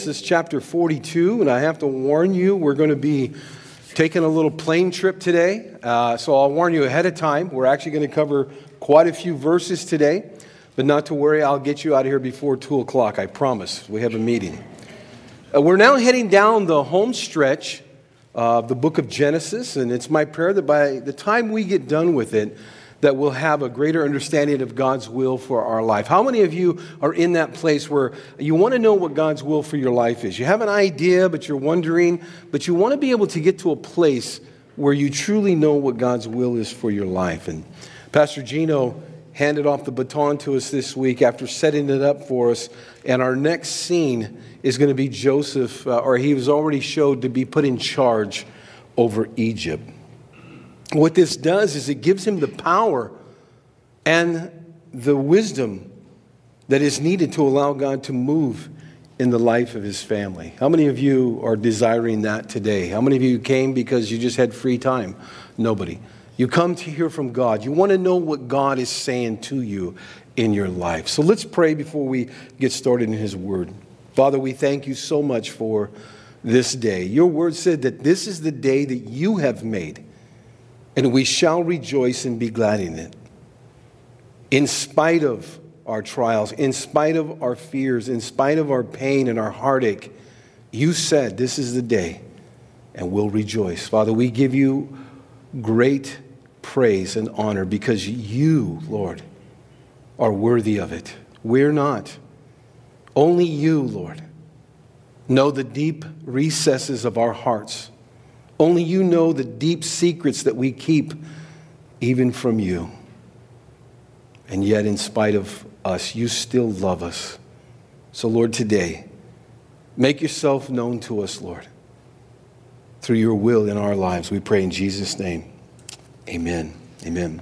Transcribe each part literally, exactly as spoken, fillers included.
Genesis chapter forty-two, and I have to warn you, we're going to be taking a little plane trip today. Uh, so I'll warn you ahead of time. We're actually going to cover quite a few verses today, but not to worry, I'll get you out of here before two o'clock, I promise. We have a meeting. Uh, we're now heading down the home stretch of the book of Genesis, and it's my prayer that by the time we get done with it, that we'll have a greater understanding of God's will for our life. How many of you are in that place where you want to know what God's will for your life is? You have an idea, but you're wondering, but you want to be able to get to a place where you truly know what God's will is for your life. And Pastor Gino handed off the baton to us this week after setting it up for us. And our next scene is going to be Joseph, uh, or he was already showed to be put in charge over Egypt. What this does is it gives him the power and the wisdom that is needed to allow God to move in the life of his family. How many of you are desiring that today? How many of you came because you just had free time? Nobody. You come to hear from God. You want to know what God is saying to you in your life. So let's pray before we get started in his word. Father, we thank you so much for this day. Your word said that this is the day that you have made, and we shall rejoice and be glad in it. In spite of our trials, in spite of our fears, in spite of our pain and our heartache, you said this is the day, and we'll rejoice. Father, we give you great praise and honor because you, Lord, are worthy of it. We're not. Only you, Lord, know the deep recesses of our hearts. Only you know the deep secrets that we keep even from you. And yet, in spite of us, you still love us. So, Lord, today, make yourself known to us, Lord, through your will in our lives. We pray in Jesus' name. Amen. Amen.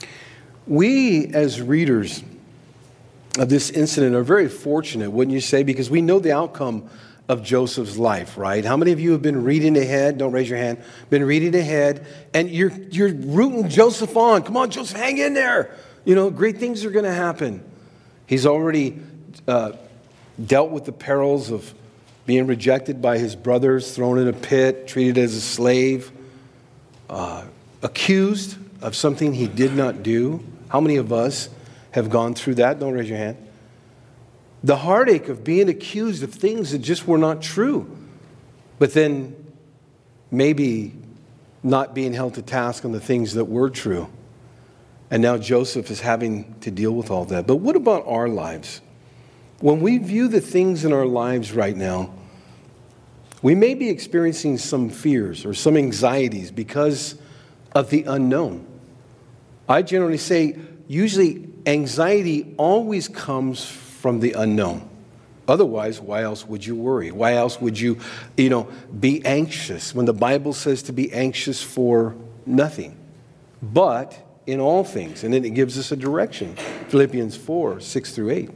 We, as readers of this incident, are very fortunate, wouldn't you say? Because we know the outcome of Joseph's life, right? How many of you have been reading ahead? Don't raise your hand. Been reading ahead, and you're you're rooting Joseph on. Come on, Joseph, hang in there. You know, great things are going to happen. He's already uh, dealt with the perils of being rejected by his brothers, thrown in a pit, treated as a slave, uh, accused of something he did not do. How many of us have gone through that? Don't raise your hand. The heartache of being accused of things that just were not true, but then maybe not being held to task on the things that were true. And now Joseph is having to deal with all that. But what about our lives? When we view the things in our lives right now, we may be experiencing some fears or some anxieties because of the unknown. I generally say, usually anxiety always comes from from the unknown. Otherwise, why else would you worry? Why else would you, you know, be anxious when the Bible says to be anxious for nothing, but in all things? And then it gives us a direction. Philippians four, six through eight.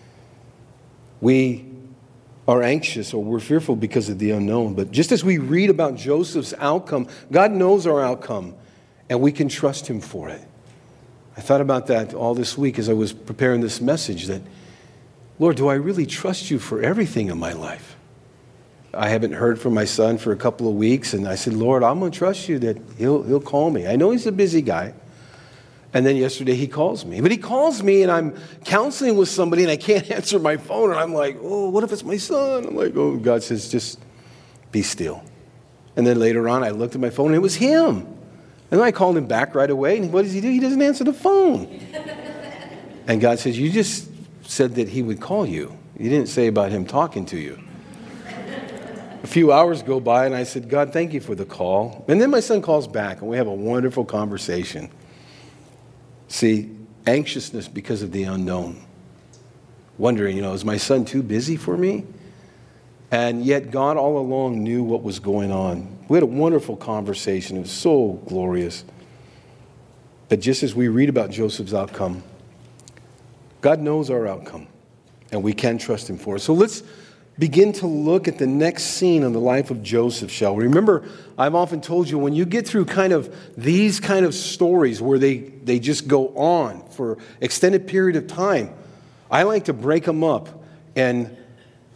We are anxious or we're fearful because of the unknown. But just as we read about Joseph's outcome, God knows our outcome, and we can trust him for it. I thought about that all this week as I was preparing this message, that Lord, do I really trust you for everything in my life? I haven't heard from my son for a couple of weeks, and I said, Lord, I'm going to trust you that he'll he'll call me. I know he's a busy guy. And then yesterday he calls me. But he calls me, and I'm counseling with somebody, and I can't answer my phone, and I'm like, oh, what if it's my son? I'm like, oh, God says, just be still. And then later on, I looked at my phone, and it was him. And then I called him back right away, and what does he do? He doesn't answer the phone. And God says, you just said that he would call you. You didn't say about him talking to you. A few hours go by, and I said, God, thank you for the call. And then my son calls back, and we have a wonderful conversation. See, anxiousness because of the unknown. Wondering, you know, is my son too busy for me? And yet God all along knew what was going on. We had a wonderful conversation. It was so glorious. But just as we read about Joseph's outcome, God knows our outcome, and we can trust him for it. So let's begin to look at the next scene in the life of Joseph, shall we? Remember, I've often told you, when you get through kind of these kind of stories where they, they just go on for extended period of time, I like to break them up and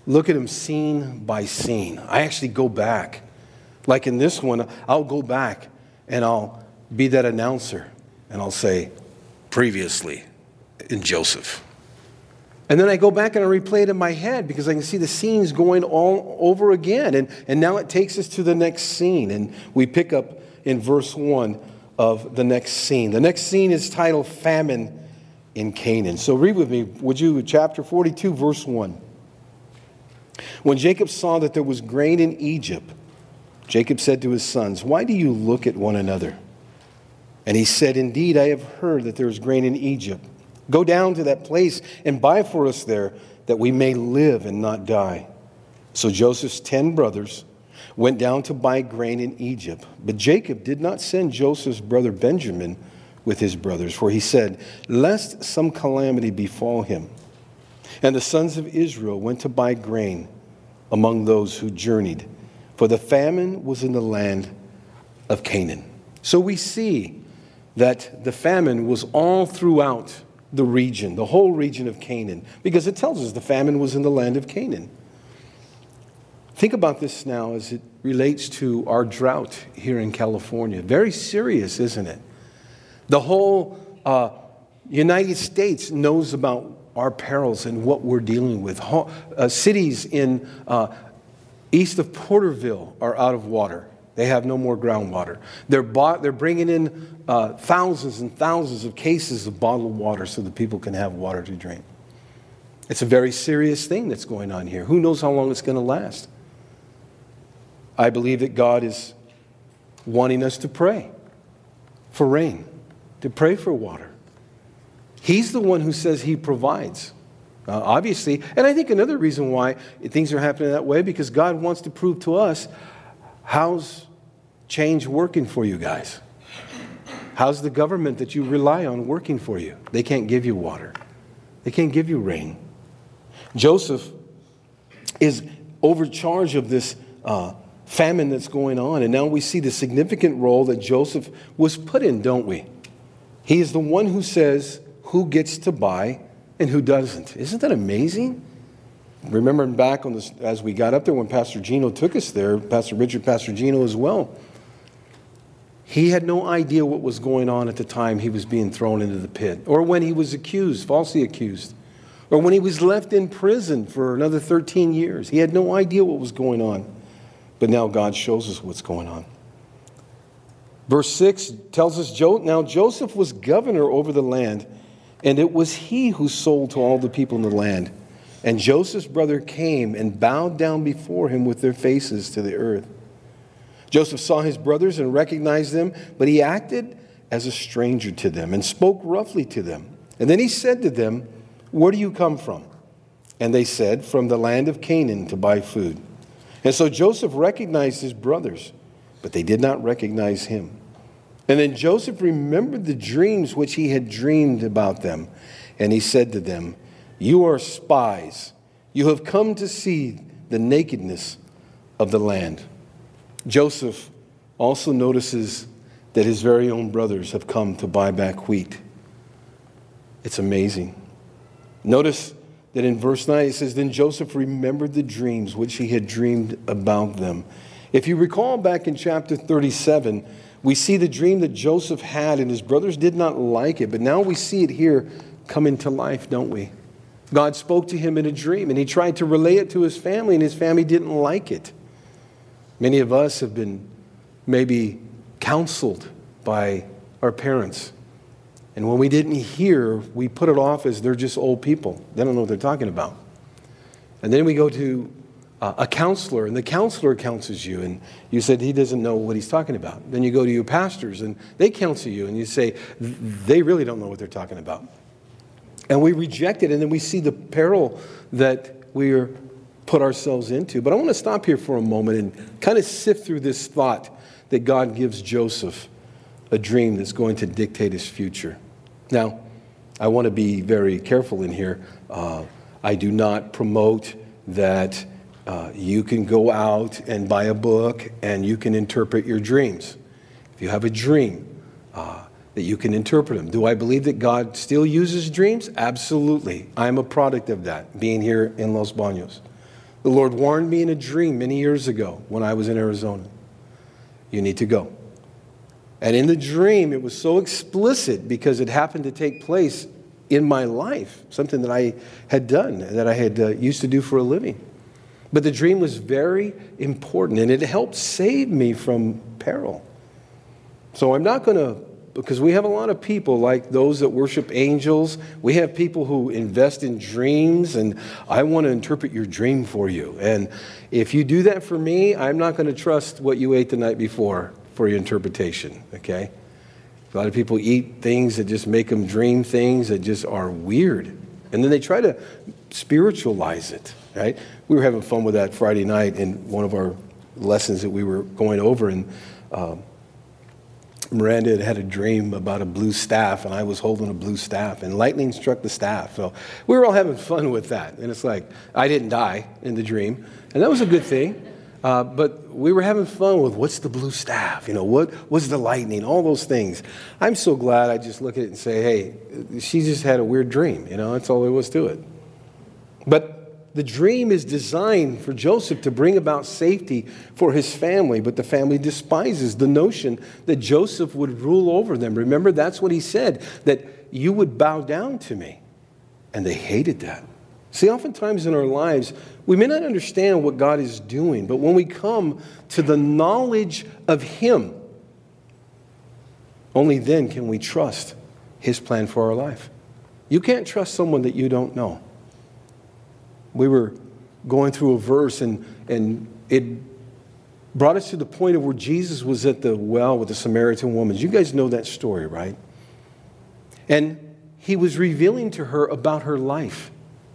look at them scene by scene. I actually go back. Like in this one, I'll go back and I'll be that announcer and I'll say, previously in Joseph. And then I go back and I replay it in my head because I can see the scenes going all over again. And, and now it takes us to the next scene. And we pick up in verse one of the next scene. The next scene is titled Famine in Canaan. So read with me, would you, chapter forty-two, verse one. When Jacob saw that there was grain in Egypt, Jacob said to his sons, why do you look at one another? And he said, indeed, I have heard that there is grain in Egypt. Go down to that place and buy for us there, that we may live and not die. So Joseph's ten brothers went down to buy grain in Egypt. But Jacob did not send Joseph's brother Benjamin with his brothers, for he said, lest some calamity befall him. And the sons of Israel went to buy grain among those who journeyed, for the famine was in the land of Canaan. So we see that the famine was all throughout the region, the whole region of Canaan, because it tells us the famine was in the land of Canaan. Think about this now as it relates to our drought here in California. Very serious, isn't it? The whole uh, United States knows about our perils and what we're dealing with. Ho- uh, cities in uh, east of Porterville are out of water. They have no more groundwater. They're, bought, they're bringing in uh, thousands and thousands of cases of bottled water so that people can have water to drink. It's a very serious thing that's going on here. Who knows how long it's going to last? I believe that God is wanting us to pray for rain, to pray for water. He's the one who says he provides, uh, obviously. And I think another reason why things are happening that way, because God wants to prove to us, how's change working for you guys? How's the government that you rely on working for you? They can't give you water. They can't give you rain. Joseph is overcharged of this uh, famine that's going on. And now we see the significant role that Joseph was put in, don't we? He is the one who says who gets to buy and who doesn't. Isn't that amazing? Remembering back on this, as we got up there when Pastor Gino took us there, Pastor Richard, Pastor Gino as well, he had no idea what was going on at the time he was being thrown into the pit, or when he was accused, falsely accused, or when he was left in prison for another thirteen years. He had no idea what was going on. But now God shows us what's going on. Verse six tells us, now Joseph was governor over the land, and it was he who sold to all the people in the land. And Joseph's brother came and bowed down before him with their faces to the earth. Joseph saw his brothers and recognized them, but he acted as a stranger to them and spoke roughly to them. And then he said to them, where do you come from? And they said, from the land of Canaan to buy food. And so Joseph recognized his brothers, but they did not recognize him. And then Joseph remembered the dreams which he had dreamed about them. And he said to them, you are spies. You have come to see the nakedness of the land. Joseph also notices that his very own brothers have come to buy back wheat. It's amazing. Notice that in verse nine it says, then Joseph remembered the dreams which he had dreamed about them. If you recall back in chapter thirty-seven, we see the dream that Joseph had and his brothers did not like it. But now we see it here come into life, don't we? God spoke to him in a dream, and he tried to relay it to his family, and his family didn't like it. Many of us have been maybe counseled by our parents. And when we didn't hear, we put it off as they're just old people. They don't know what they're talking about. And then we go to uh, a counselor, and the counselor counsels you, and you said he doesn't know what he's talking about. Then you go to your pastors, and they counsel you, and you say they really don't know what they're talking about. And we reject it, and then we see the peril that we are put ourselves into. But I want to stop here for a moment and kind of sift through this thought that God gives Joseph a dream that's going to dictate his future. Now, I want to be very careful in here. Uh, I do not promote that uh, you can go out and buy a book and you can interpret your dreams. If you have a dream, uh, that you can interpret them. Do I believe that God still uses dreams? Absolutely. I'm a product of that, being here in Los Baños. The Lord warned me in a dream many years ago when I was in Arizona. You need to go. And in the dream, it was so explicit because it happened to take place in my life, something that I had done, that I had uh, used to do for a living. But the dream was very important, and it helped save me from peril. So I'm not going to, because we have a lot of people like those that worship angels. We have people who invest in dreams, and I want to interpret your dream for you. And if you do that for me, I'm not going to trust what you ate the night before for your interpretation, okay? A lot of people eat things that just make them dream things that just are weird. And then they try to spiritualize it, right? We were having fun with that Friday night in one of our lessons that we were going over, and um, Miranda had had a dream about a blue staff, and I was holding a blue staff, and lightning struck the staff. So we were all having fun with that. And it's like, I didn't die in the dream, and that was a good thing. Uh, but we were having fun with what's the blue staff? You know, what was the lightning? All those things. I'm so glad I just look at it and say, hey, she just had a weird dream. You know, that's all there was to it. But the dream is designed for Joseph to bring about safety for his family, but the family despises the notion that Joseph would rule over them. Remember, that's what he said, that you would bow down to me. And they hated that. See, oftentimes in our lives, we may not understand what God is doing, but when we come to the knowledge of Him, only then can we trust His plan for our life. You can't trust someone that you don't know. We were going through a verse, and, and it brought us to the point of where Jesus was at the well with the Samaritan woman. You guys know that story, right? And He was revealing to her about her life.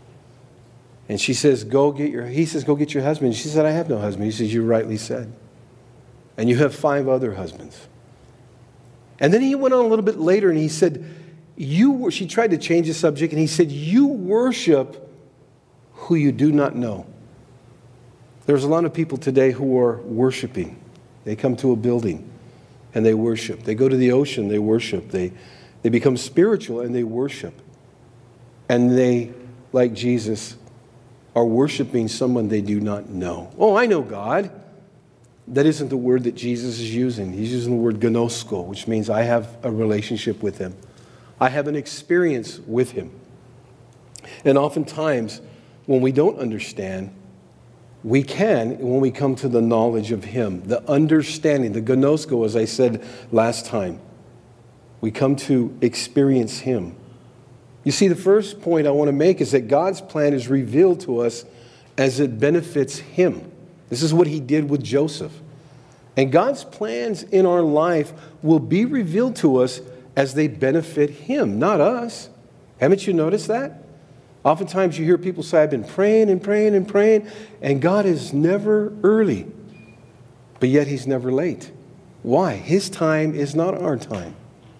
And she says, go get your, he says, go get your husband. She said, I have no husband. He says, you rightly said. And you have five other husbands. And then he went on a little bit later and he said, you, she tried to change the subject, and he said, you worship who you do not know. There's a lot of people today who are worshiping. They come to a building and they worship. They go to the ocean, they worship. They, they become spiritual and they worship. And they, like Jesus, are worshiping someone they do not know. Oh, I know God. That isn't the word that Jesus is using. He's using the word gnosko, which means I have a relationship with Him. I have an experience with Him. And oftentimes, when we don't understand, we can, when we come to the knowledge of Him, the understanding, the gnosko, as I said last time, we come to experience Him. You see, the first point I want to make is that God's plan is revealed to us as it benefits Him. This is what He did with Joseph. And God's plans in our life will be revealed to us as they benefit Him, not us. Haven't you noticed that? Oftentimes you hear people say, I've been praying and praying and praying, and God is never early, but yet He's never late. Why? His time is not our time.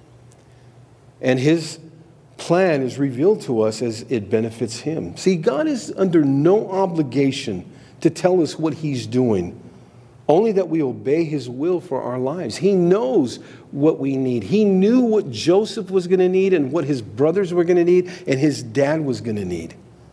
And His plan is revealed to us as it benefits Him. See, God is under no obligation to tell us what He's doing, only that we obey His will for our lives. He knows what we need. He knew what Joseph was going to need and what his brothers were going to need and his dad was going to need.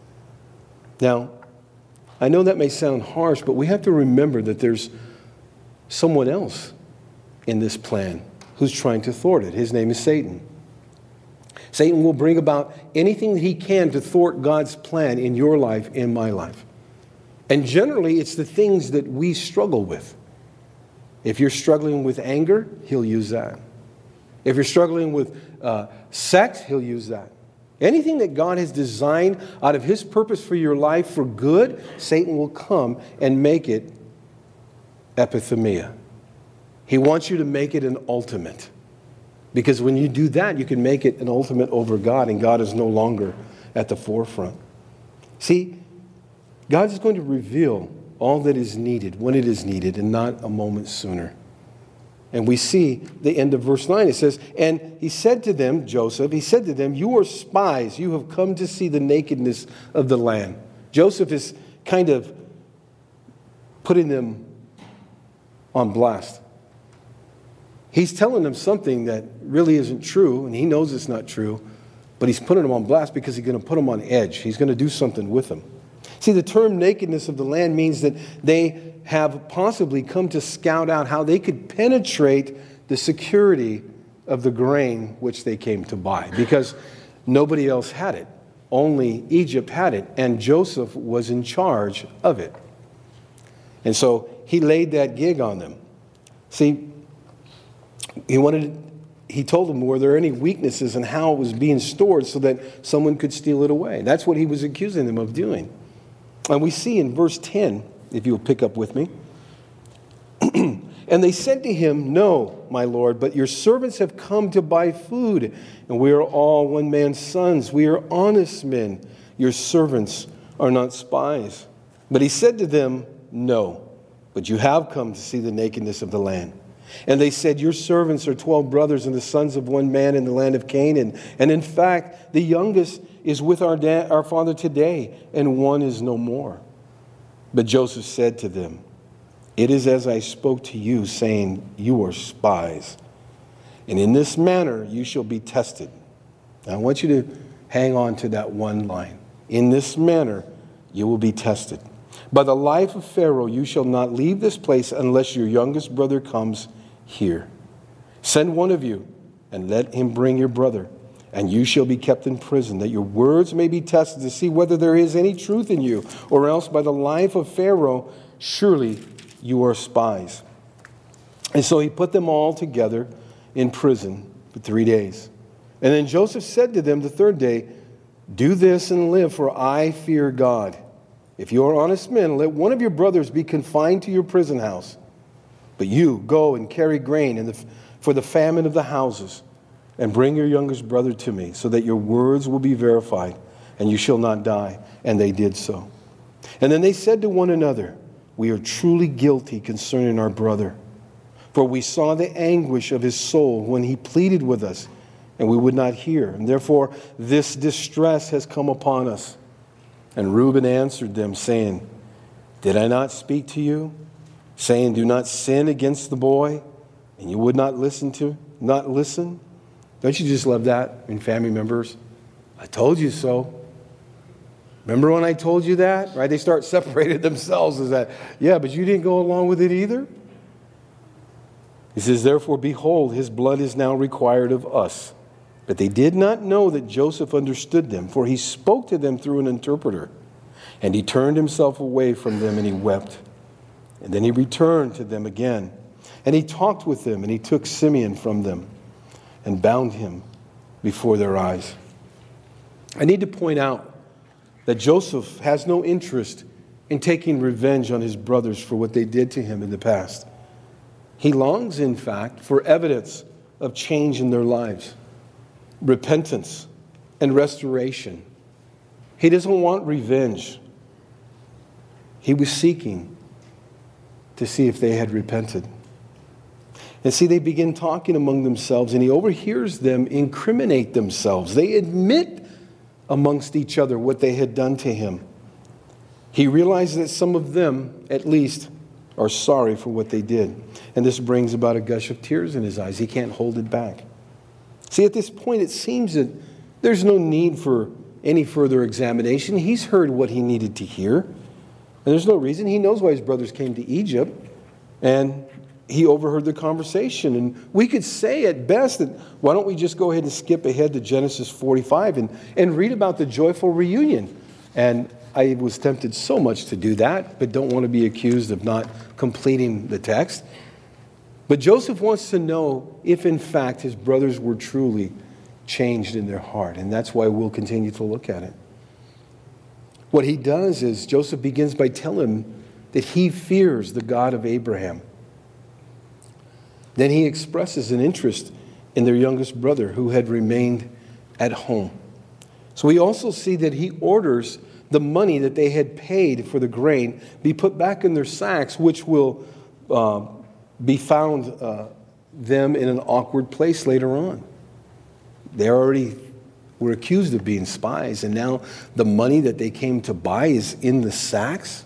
Now, I know that may sound harsh, but we have to remember that there's someone else in this plan who's trying to thwart it. His name is Satan. Satan will bring about anything that he can to thwart God's plan in your life, in my life. And generally, it's the things that we struggle with. If you're struggling with anger, he'll use that. If you're struggling with uh, sex, he'll use that. Anything that God has designed out of His purpose for your life for good, Satan will come and make it epithemia. He wants you to make it an ultimate. Because when you do that, you can make it an ultimate over God, and God is no longer at the forefront. See, God is going to reveal all that is needed when it is needed and not a moment sooner. And we see the end of verse nine. It says, and he said to them, Joseph, he said to them, you are spies. You have come to see the nakedness of the land. Joseph is kind of putting them on blast. He's telling them something that really isn't true, and he knows it's not true, but he's putting them on blast because he's going to put them on edge. He's going to do something with them. See, the term nakedness of the land means that they have possibly come to scout out how they could penetrate the security of the grain which they came to buy, because nobody else had it. Only Egypt had it, and Joseph was in charge of it. And so he laid that gig on them. See, he wanted, he told them, were there any weaknesses in how it was being stored so that someone could steal it away? That's what he was accusing them of doing. And we see in verse ten, if you'll pick up with me, and they said to him, "No, my lord, but your servants have come to buy food, and we are all one man's sons. We are honest men. Your servants are not spies." But he said to them, "No, but you have come to see the nakedness of the land." And they said, "Your servants are twelve brothers and the sons of one man in the land of Canaan. And in fact, the youngest is with our, da- our father today, and one is no more." But Joseph said to them, "It is as I spoke to you, saying, you are spies. And in this manner you shall be tested." Now, I want you to hang on to that one line. In this manner you will be tested. "By the life of Pharaoh you shall not leave this place unless your youngest brother comes here. Send one of you and let him bring your brother, and you shall be kept in prison, that your words may be tested to see whether there is any truth in you, or else by the life of Pharaoh surely you are spies." And so he put them all together in prison for three days. And then Joseph said to them the third day, "Do this and live, for I fear God. If you are honest men, let one of your brothers be confined to your prison house. But you go and carry grain in the, for the famine of the houses, and bring your youngest brother to me, so that your words will be verified, and you shall not die." And they did so. And then they said to one another, "We are truly guilty concerning our brother. For we saw the anguish of his soul when he pleaded with us, and we would not hear. And therefore this distress has come upon us." And Reuben answered them, saying, "Did I not speak to you, saying, do not sin against the boy, and you would not listen to, not listen?" Don't you just love that in family members? "I told you so. Remember when I told you that?" Right? They start separating themselves as that. "Yeah, but you didn't go along with it either." He says, "Therefore, behold, his blood is now required of us." But they did not know that Joseph understood them, for he spoke to them through an interpreter. And he turned himself away from them and he wept. And then he returned to them again. And he talked with them, and he took Simeon from them and bound him before their eyes. I need to point out that Joseph has no interest in taking revenge on his brothers for what they did to him in the past. He longs, in fact, for evidence of change in their lives, repentance, and restoration. He doesn't want revenge. He was seeking to see if they had repented. And see, they begin talking among themselves, and he overhears them incriminate themselves. They admit amongst each other what they had done to him. He realizes that some of them, at least, are sorry for what they did. And this brings about a gush of tears in his eyes. He can't hold it back. See, at this point, it seems that there's no need for any further examination. He's heard what he needed to hear. And there's no reason. He knows why his brothers came to Egypt. And he overheard the conversation. And we could say at best that, why don't we just go ahead and skip ahead to Genesis forty-five and, and read about the joyful reunion. And I was tempted so much to do that, but don't want to be accused of not completing the text. But Joseph wants to know if, in fact, his brothers were truly changed in their heart. And that's why we'll continue to look at it. What he does is Joseph begins by telling him that he fears the God of Abraham. Then he expresses an interest in their youngest brother who had remained at home. So we also see that he orders the money that they had paid for the grain be put back in their sacks, which will uh, be found uh, them in an awkward place later on. They already were accused of being spies, and now the money that they came to buy is in the sacks.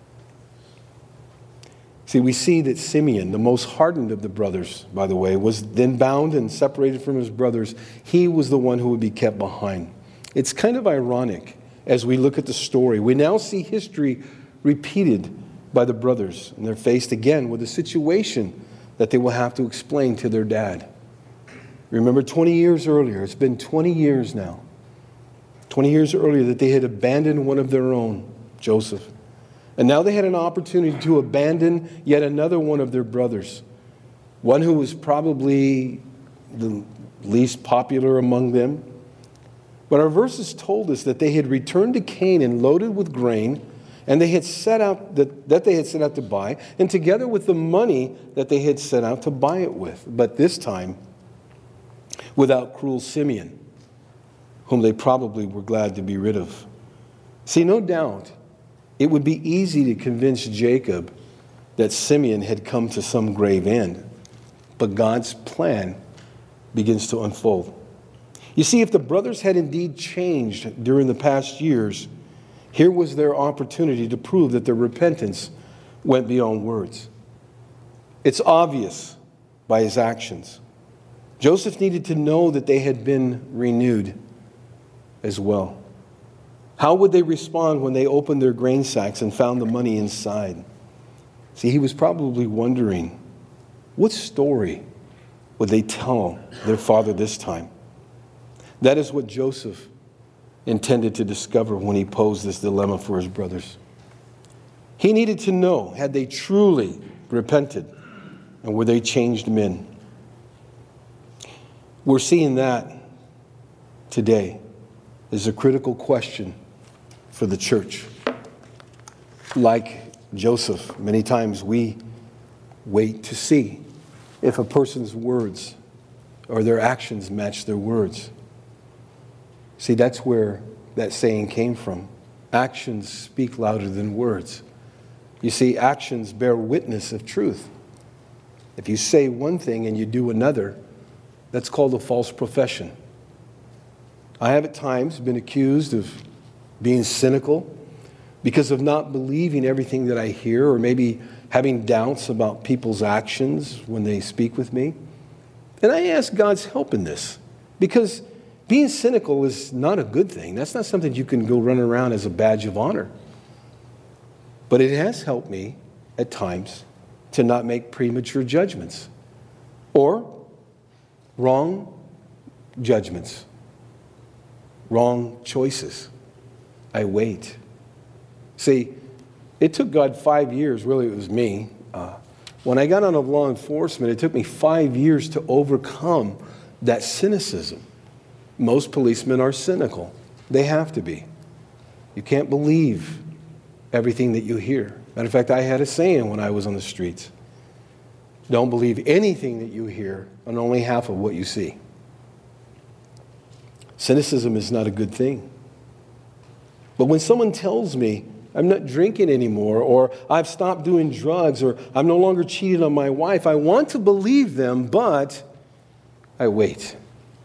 See, we see that Simeon, the most hardened of the brothers, by the way, was then bound and separated from his brothers. He was the one who would be kept behind. It's kind of ironic as we look at the story. We now see history repeated by the brothers, and they're faced again with a situation that they will have to explain to their dad. Remember twenty years earlier, it's been twenty years now, twenty years earlier that they had abandoned one of their own, Joseph. And now they had an opportunity to abandon yet another one of their brothers, one who was probably the least popular among them. But our verses told us that they had returned to Canaan loaded with grain, and they had set out that, that they had set out to buy, and together with the money that they had set out to buy it with. But this time, without cruel Simeon, whom they probably were glad to be rid of. See, no doubt, it would be easy to convince Jacob that Simeon had come to some grave end. But God's plan begins to unfold. You see, if the brothers had indeed changed during the past years, here was their opportunity to prove that their repentance went beyond words. It's obvious by his actions. Joseph needed to know that they had been renewed as well. How would they respond when they opened their grain sacks and found the money inside? See, he was probably wondering, what story would they tell their father this time? That is what Joseph intended to discover when he posed this dilemma for his brothers. He needed to know, had they truly repented, and were they changed men? We're seeing that today as a critical question for the church. Like Joseph, many times we wait to see if a person's words or their actions match their words. See, that's where that saying came from. Actions speak louder than words. You see, actions bear witness of truth. If you say one thing and you do another, that's called a false profession. I have at times been accused of being cynical because of not believing everything that I hear, or maybe having doubts about people's actions when they speak with me. And I ask God's help in this, because being cynical is not a good thing. That's not something you can go run around as a badge of honor. But it has helped me at times to not make premature judgments or wrong judgments, wrong choices. I wait. See, it took God five years, really it was me. Uh, when I got out of law enforcement, it took me five years to overcome that cynicism. Most policemen are cynical. They have to be. You can't believe everything that you hear. Matter of fact, I had a saying when I was on the streets. Don't believe anything that you hear and only half of what you see. Cynicism is not a good thing. But when someone tells me I'm not drinking anymore, or I've stopped doing drugs, or I'm no longer cheating on my wife, I want to believe them, but I wait.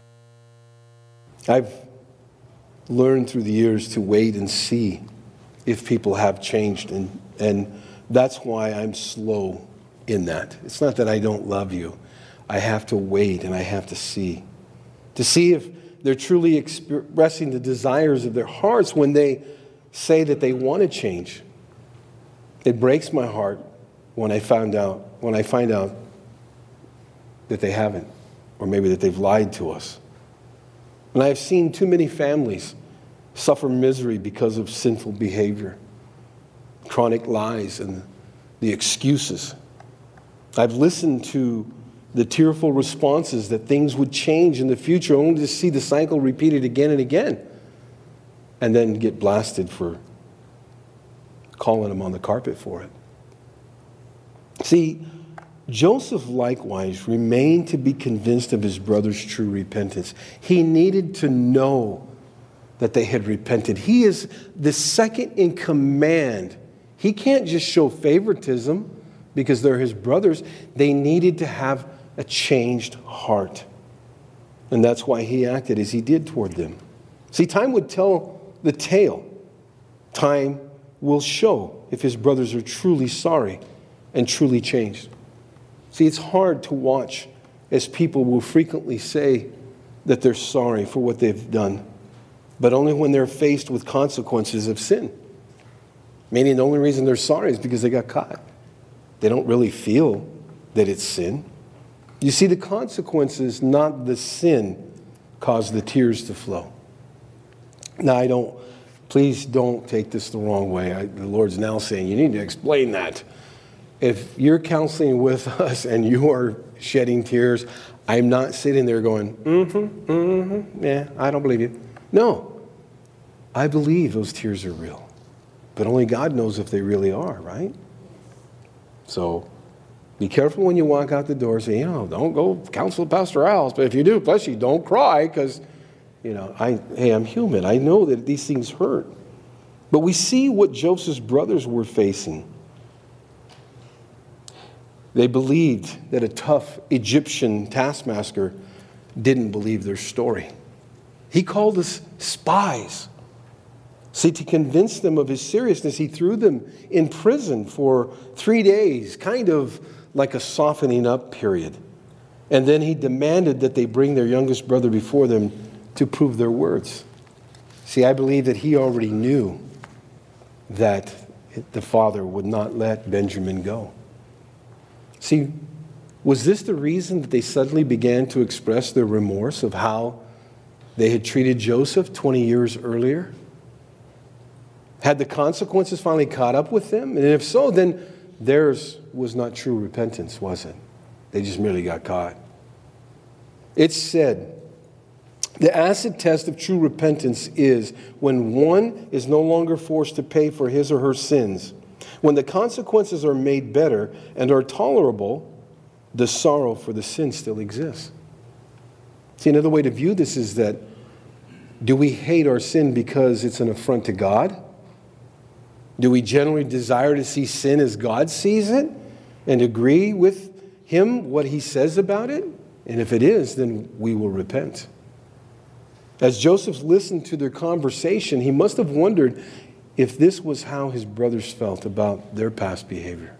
I've learned through the years to wait and see if people have changed, and, and that's why I'm slow in that. It's not that I don't love you. I have to wait and I have to see. To see if they're truly expressing the desires of their hearts when they say that they want to change. It breaks my heart when I found out, when I find out that they haven't, or maybe that they've lied to us. And I have seen too many families suffer misery because of sinful behavior, chronic lies, and the excuses. I've listened to the tearful responses that things would change in the future, only to see the cycle repeated again and again, and then get blasted for calling them on the carpet for it. See, Joseph likewise remained to be convinced of his brother's true repentance. He needed to know that they had repented. He is the second in command. He can't just show favoritism because they're his brothers. They needed to have a changed heart. And that's why he acted as he did toward them. See, time would tell the tale. Time will show if his brothers are truly sorry and truly changed. See, it's hard to watch as people will frequently say that they're sorry for what they've done. but only when they're faced with consequences of sin. Meaning the only reason they're sorry is because they got caught. They don't really feel that it's sin. You see, the consequences, not the sin, cause the tears to flow. Now, I don't, please don't take this the wrong way. I, the Lord's now saying, you need to explain that. If you're counseling with us and you are shedding tears, I'm not sitting there going, mm-hmm, mm-hmm, yeah, I don't believe you. No, I believe those tears are real. But only God knows if they really are, right? So be careful when you walk out the door. Say, you know, don't go counsel Pastor Al's. But if you do, bless you, don't cry because, you know, I, hey, I'm human. I know that these things hurt. But we see what Joseph's brothers were facing. They believed that a tough Egyptian taskmaster didn't believe their story. He called us spies. See, to convince them of his seriousness, he threw them in prison for three days, kind of like a softening up period. And then he demanded that they bring their youngest brother before them to prove their words. See, I believe that he already knew that the father would not let Benjamin go. See, was this the reason that they suddenly began to express their remorse of how they had treated Joseph twenty years earlier? Had the consequences finally caught up with them? And if so, then theirs was not true repentance, was it? They just merely got caught. It's said, the acid test of true repentance is when one is no longer forced to pay for his or her sins. When the consequences are made better and are tolerable, the sorrow for the sin still exists. See, another way to view this is that, do we hate our sin because it's an affront to God? Do we generally desire to see sin as God sees it and agree with him what he says about it? And if it is, then we will repent. As Joseph listened to their conversation, he must have wondered if this was how his brothers felt about their past behavior.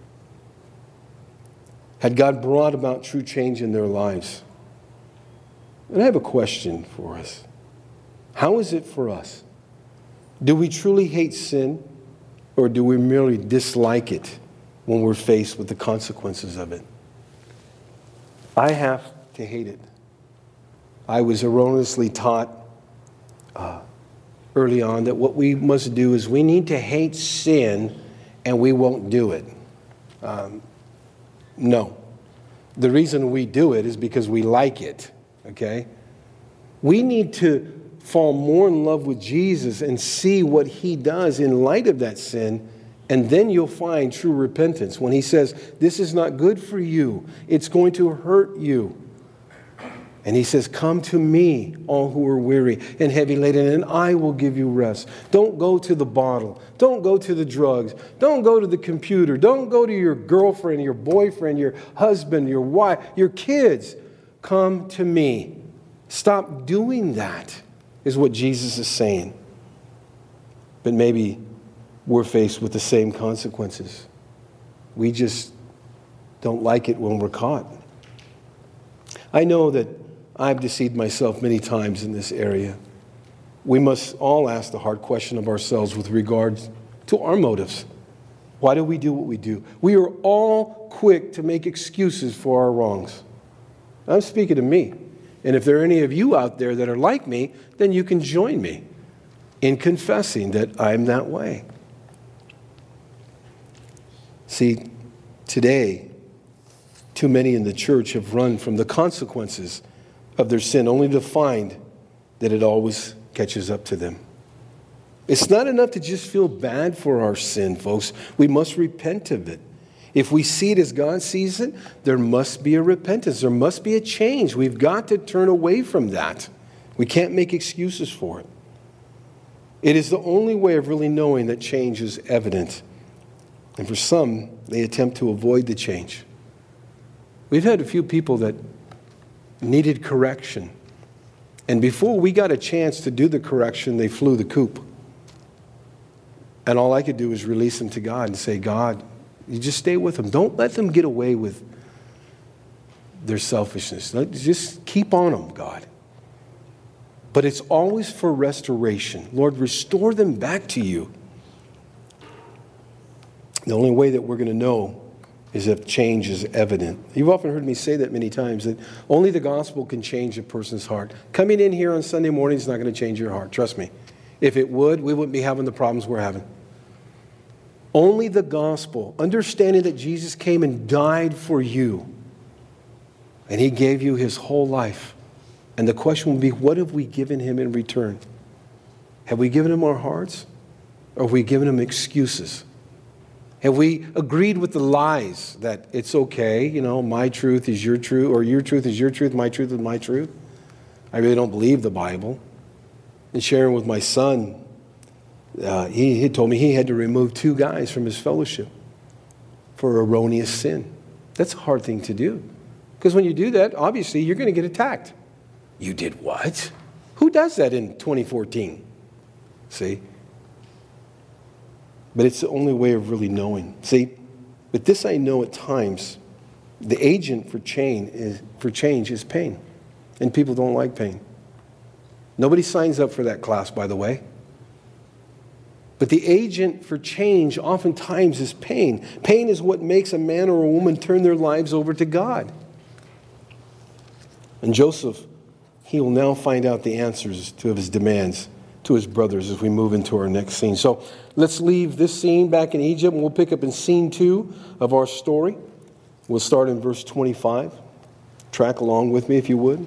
Had God brought about true change in their lives? And I have a question for us. How is it for us? Do we truly hate sin? Or do we merely dislike it when we're faced with the consequences of it? I have to hate it. I was erroneously taught uh, early on that what we must do is we need to hate sin and we won't do it. Um, no. The reason we do it is because we like it, okay? We need to fall more in love with Jesus and see what he does in light of that sin, and then you'll find true repentance. When he says, this is not good for you, it's going to hurt you. And he says, come to me, all who are weary and heavy laden, and I will give you rest. Don't go to the bottle. Don't go to the drugs. Don't go to the computer. Don't go to your girlfriend, your boyfriend, your husband, your wife, your kids. Come to me. Stop doing that, is what Jesus is saying. But maybe we're faced with the same consequences. We just don't like it when we're caught. I know that I've deceived myself many times in this area. We must all ask the hard question of ourselves with regards to our motives. Why do we do what we do? We are all quick to make excuses for our wrongs. I'm speaking to me. And if there are any of you out there that are like me, then you can join me in confessing that I'm that way. See, today, too many in the church have run from the consequences of their sin only to find that it always catches up to them. It's not enough to just feel bad for our sin, folks. We must repent of it. If we see it as God sees it, there must be a repentance. There must be a change. We've got to turn away from that. We can't make excuses for it. It is the only way of really knowing that change is evident. And for some, they attempt to avoid the change. We've had a few people that needed correction. And before we got a chance to do the correction, they flew the coop. And all I could do was release them to God and say, God, you just stay with them. Don't let them get away with their selfishness. Just keep on them, God. But it's always for restoration. Lord, restore them back to you. The only way that we're going to know is if change is evident. You've often heard me say that many times, that only the gospel can change a person's heart. Coming in here on Sunday morning is not going to change your heart. Trust me. If it would, we wouldn't be having the problems we're having. Only the gospel, understanding that Jesus came and died for you, and he gave you his whole life. And the question will be, what have we given him in return? Have we given him our hearts? Or have we given him excuses? Have we agreed with the lies that it's okay, you know, my truth is your truth, or your truth is your truth, my truth is my truth? I really don't believe the Bible. And sharing with my son, uh, he, he told me he had to remove two guys from his fellowship for erroneous sin. That's a hard thing to do. Because when you do that, obviously, you're going to get attacked. You did what? Who does that in twenty fourteen? See? But it's the only way of really knowing. See, but this I know at times, the agent for change is, for change is pain. And people don't like pain. Nobody signs up for that class, by the way. But the agent for change oftentimes is pain. Pain is what makes a man or a woman turn their lives over to God. And Joseph, he will now find out the answers to his demands to his brothers as we move into our next scene. So let's leave this scene back in Egypt, and we'll pick up in scene two of our story. We'll start in verse twenty-five. Track along with me if you would.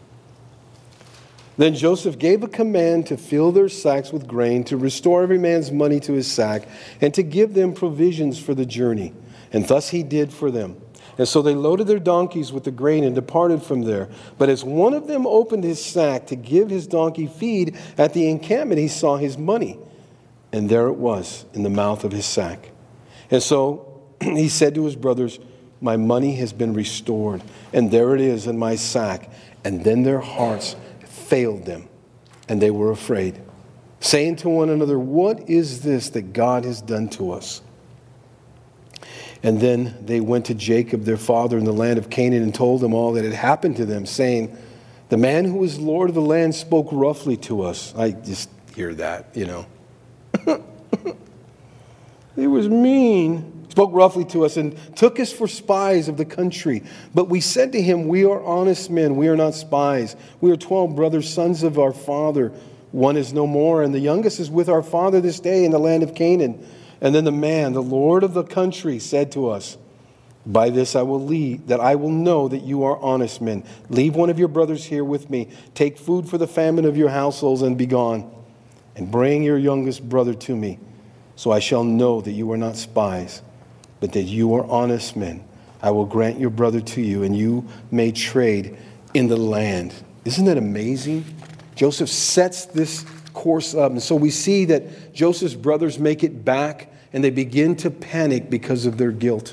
Then Joseph gave a command to fill their sacks with grain, to restore every man's money to his sack, and to give them provisions for the journey. And thus he did for them. And so they loaded their donkeys with the grain and departed from there. But as one of them opened his sack to give his donkey feed, at the encampment he saw his money. And there it was in the mouth of his sack. And so he said to his brothers, my money has been restored, and there it is in my sack. And then their hearts failed them, and they were afraid, saying to one another, what is this that God has done to us? And then they went to Jacob, their father, in the land of Canaan, and told him all that had happened to them, saying, the man who was Lord of the land spoke roughly to us. I just hear that, you know. It was mean. Spoke roughly to us and took us for spies of the country. But we said to him, we are honest men, we are not spies. We are twelve brothers, sons of our father. One is no more, and the youngest is with our father this day in the land of Canaan. And then the man, the Lord of the country, said to us, by this I will lead, that I will know that you are honest men. Leave one of your brothers here with me. Take food for the famine of your households and be gone. And bring your youngest brother to me, so I shall know that you are not spies, but that you are honest men. I will grant your brother to you, and you may trade in the land. Isn't that amazing? Joseph sets this course up. And so we see that Joseph's brothers make it back, and they begin to panic because of their guilt.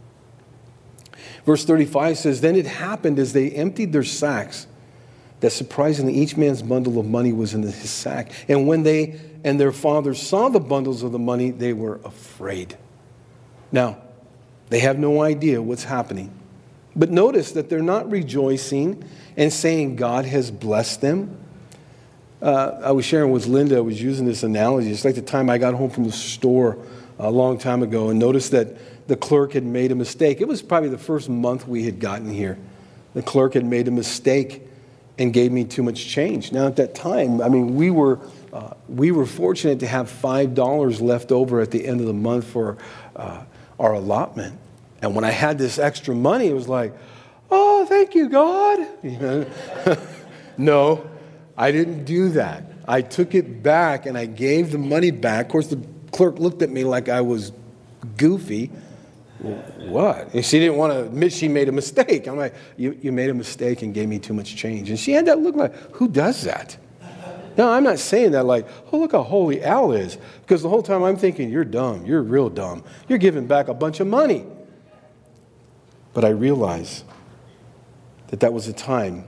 Verse thirty-five says, then it happened as they emptied their sacks, that surprisingly each man's bundle of money was in his sack. And when they and their father saw the bundles of the money, they were afraid. Now, they have no idea what's happening. But notice that they're not rejoicing and saying God has blessed them. Uh, I was sharing with Linda, I was using this analogy. It's like the time I got home from the store a long time ago and noticed that the clerk had made a mistake. It was probably the first month we had gotten here. The clerk had made a mistake and gave me too much change. Now at that time, I mean, we were uh, we were fortunate to have five dollars left over at the end of the month for uh, our allotment. And when I had this extra money, it was like, oh, thank you, God. You know? No, I didn't do that. I took it back and I gave the money back. Of course, the clerk looked at me like I was goofy. What? And she didn't want to admit she made a mistake. I'm like, you, you made a mistake and gave me too much change. And she had that look like, who does that? No, I'm not saying that like, oh, look how holy Al is. Because the whole time I'm thinking, you're dumb. You're real dumb. You're giving back a bunch of money. But I realized that that was a time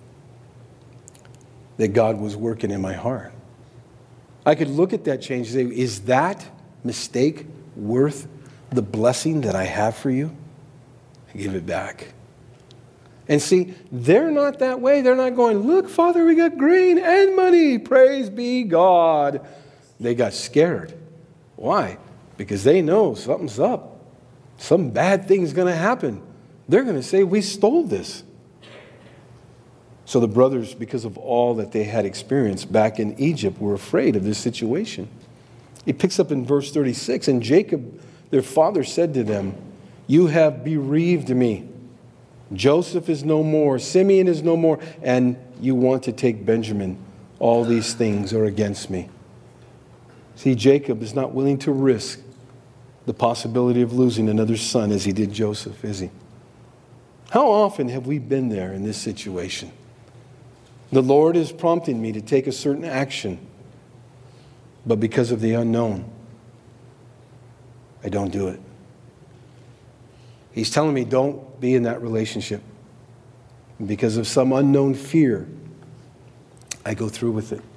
that God was working in my heart. I could look at that change and say, is that mistake worth the blessing that I have for you? I give it back. And see, they're not that way. They're not going, look, Father, we got grain and money. Praise be God. They got scared. Why? Because they know something's up. Some bad thing's going to happen. They're going to say, we stole this. So the brothers, because of all that they had experienced back in Egypt, were afraid of this situation. He picks up in verse thirty-six, and Jacob, their father, said to them, you have bereaved me. Joseph is no more, Simeon is no more, and you want to take Benjamin. All these things are against me. See, Jacob is not willing to risk the possibility of losing another son as he did Joseph, is he? How often have we been there in this situation? The Lord is prompting me to take a certain action, but because of the unknown, I don't do it. He's telling me don't be in that relationship. And because of some unknown fear, I go through with it.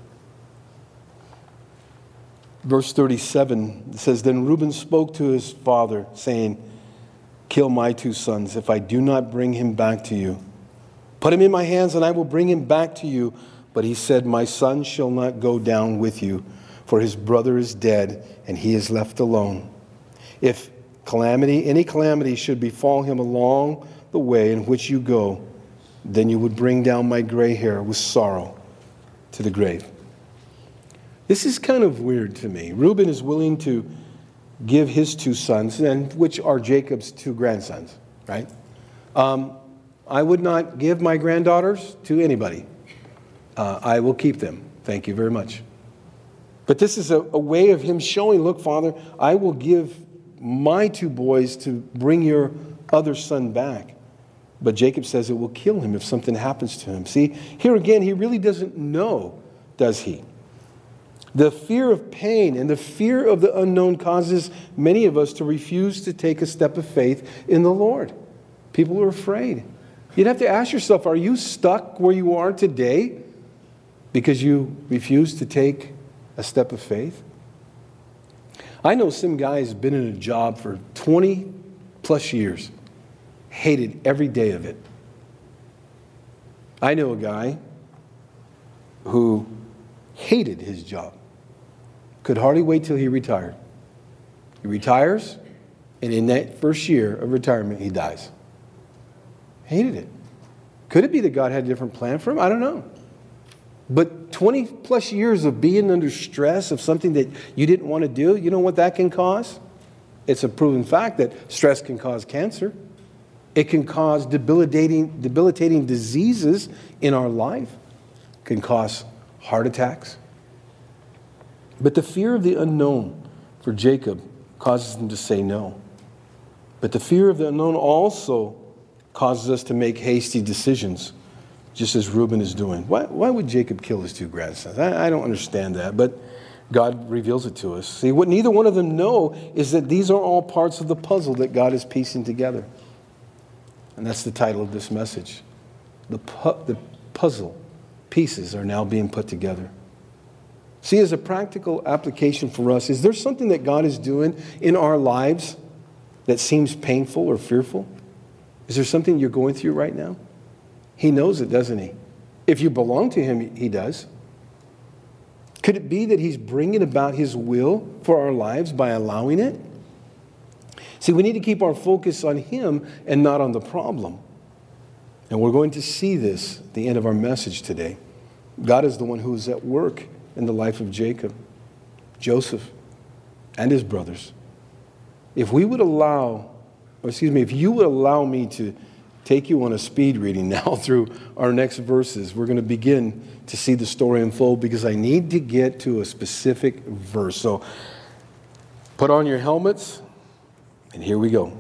Verse thirty-seven says, then Reuben spoke to his father, saying, kill my two sons if I do not bring him back to you. Put him in my hands and I will bring him back to you. But he said, my son shall not go down with you, for his brother is dead and he is left alone. If calamity, any calamity should befall him along the way in which you go, then you would bring down my gray hair with sorrow to the grave. This is kind of weird to me. Reuben is willing to give his two sons, and which are Jacob's two grandsons, right? Um, I would not give my granddaughters to anybody. Uh, I will keep them. Thank you very much. But this is a, a way of him showing, look, Father, I will give my two boys to bring your other son back. But Jacob says it will kill him if something happens to him. See, here again, he really doesn't know, does he? The fear of pain and the fear of the unknown causes many of us to refuse to take a step of faith in the Lord. People are afraid. You'd have to ask yourself, are you stuck where you are today because you refuse to take a step of faith? I know some guy has been in a job for twenty plus years, hated every day of it. I know a guy who hated his job, could hardly wait till he retired. He retires, and in that first year of retirement, he dies. Hated it. Could it be that God had a different plan for him? I don't know. But twenty plus years of being under stress of something that you didn't want to do, you know what that can cause? It's a proven fact that stress can cause cancer. It can cause debilitating, debilitating diseases in our life. It can cause heart attacks. But the fear of the unknown for Jacob causes him to say no. But the fear of the unknown also causes us to make hasty decisions, just as Reuben is doing. Why, why would Jacob kill his two grandsons? I, I don't understand that, but God reveals it to us. See, what neither one of them know is that these are all parts of the puzzle that God is piecing together. And that's the title of this message. The, pu- the puzzle pieces are now being put together. See, as a practical application for us, is there something that God is doing in our lives that seems painful or fearful? Is there something you're going through right now? He knows it, doesn't he? If you belong to him, he does. Could it be that he's bringing about his will for our lives by allowing it? See, we need to keep our focus on him and not on the problem. And we're going to see this at the end of our message today. God is the one who is at work in the life of Jacob, Joseph, and his brothers. If we would allow, or excuse me, if you would allow me to take you on a speed reading now through our next verses, we're going to begin to see the story unfold because I need to get to a specific verse. So put on your helmets, and here we go.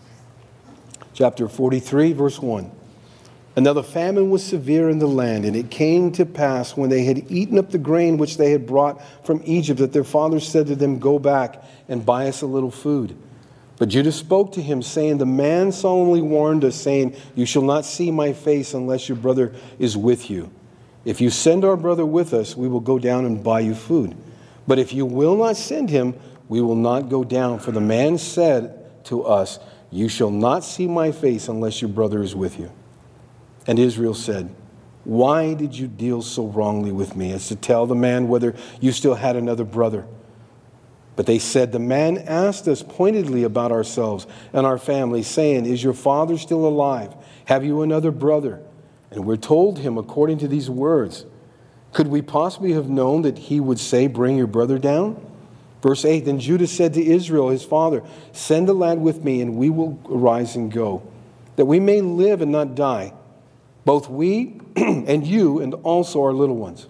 Chapter forty-three, verse one. And now the famine was severe in the land, and it came to pass when they had eaten up the grain which they had brought from Egypt that their father said to them, go back and buy us a little food. But Judah spoke to him, saying, the man solemnly warned us, saying, you shall not see my face unless your brother is with you. If you send our brother with us, we will go down and buy you food. But if you will not send him, we will not go down. For the man said to us, you shall not see my face unless your brother is with you. And Israel said, why did you deal so wrongly with me as to tell the man whether you still had another brother? But they said, the man asked us pointedly about ourselves and our family, saying, is your father still alive? Have you another brother? And we told him according to these words. Could we possibly have known that he would say, bring your brother down? Verse eight, then Judah said to Israel, his father, send the lad with me, and we will arise and go, that we may live and not die, both we and you and also our little ones.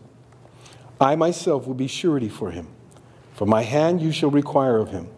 I myself will be surety for him. For my hand you shall require of him.